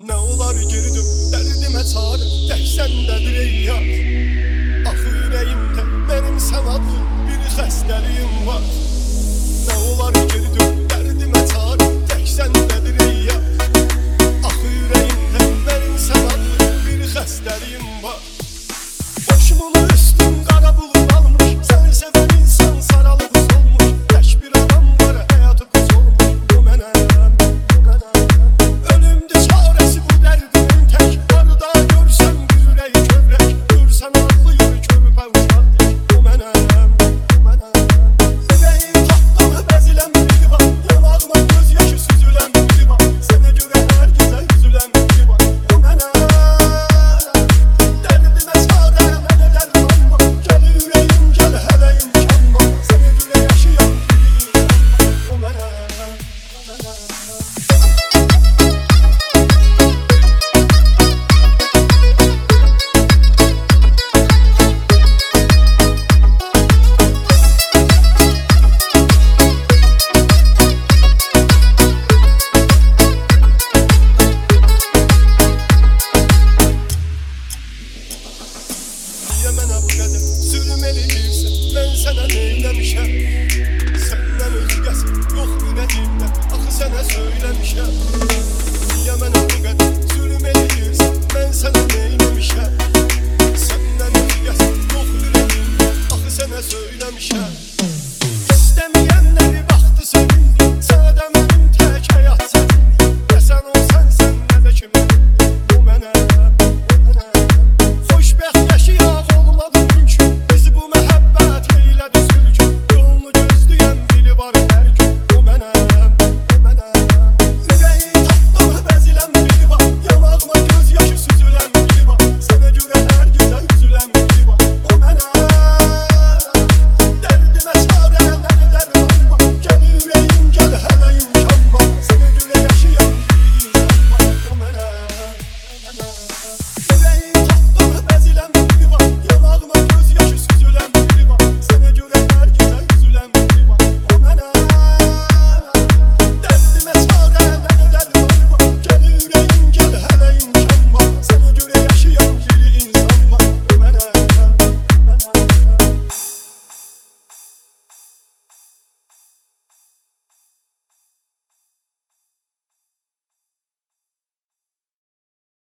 Ne olar girdim derdime çare, tek sendədir ey yar. Axı ürəyimdə mənim sən adlı bir xəstəliyim var. Ne olar girdim derdime çare, tek sendədir ey yar. Axı ürəyimdə mənim sən adlı bir xəstəliyim var. Başımın üstün qara bulud almış, səni sevən insan saralığı solmuş. Tək bir adam var həyatı qız olmuş, bu mənəm. Ölümdür çarəsi bu dərdimin tək, arada görsəm bir ürək kövrək. Görsən ağlayır körpə uşaq, bu mənəm. Ürəyim tapdalı bəzilən biri var, yanağıma göz yaşı süzülən biri var. Sənə görə hər gecə üzülən biri var, bu mənəm. Dərdimə çarə mənə dərman var, gəl ürəyim gəl hələ imkan var. Sənə görə yaşayan biriyim, bu mənəm. Niyə mənə bu qədər zülm eləyirsən, mən sənə neyləmişəm? Səndən özgəsi yox ürəyimdə, axı sənə söyləmişəm. Niyə mənə bu qədər zülm eləyirsən, mən sənə neyləmişəm?